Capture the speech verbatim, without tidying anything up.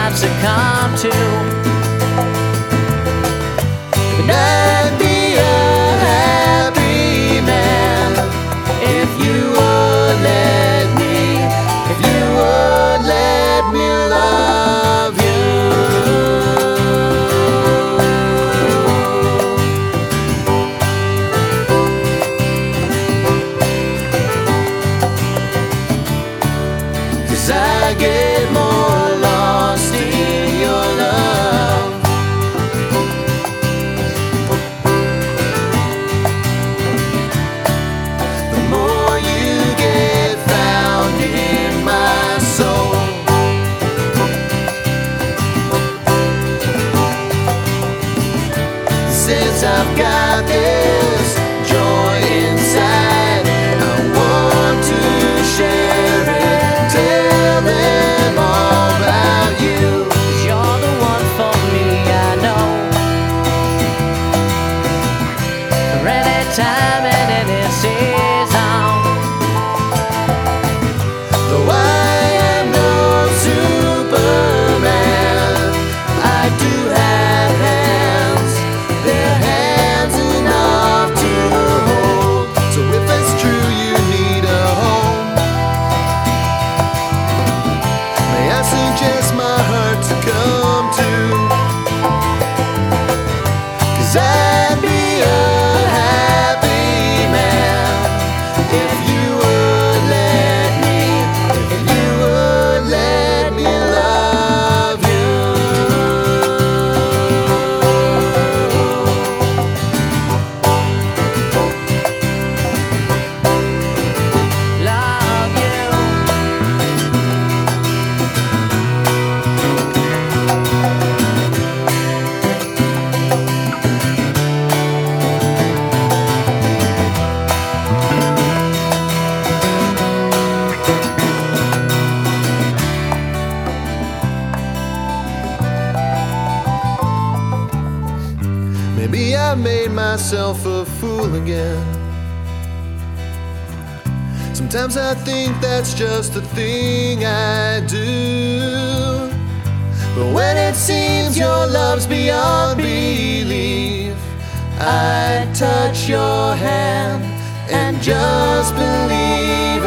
I've succumbed to. And I'd be a happy man if you would let me, if you would let me love you. Cause I get more lost in your love. The more you get found in my soul. Since I've got this joy inside, I want to share it. Tell them all about you. 'Cause you're the one for me, I know. For any time and any season. Though I am no Superman, I do have hands. They're hands enough to hold. So if it's true you need a home, may I suggest my heart to come to? 'Cause I'd be a happy man if you would let me, if you would let me love you. Love you. Maybe I made myself a fool again. Sometimes I think that's just a thing I do. But when it seems your love's beyond belief, I touch your hand and just believe.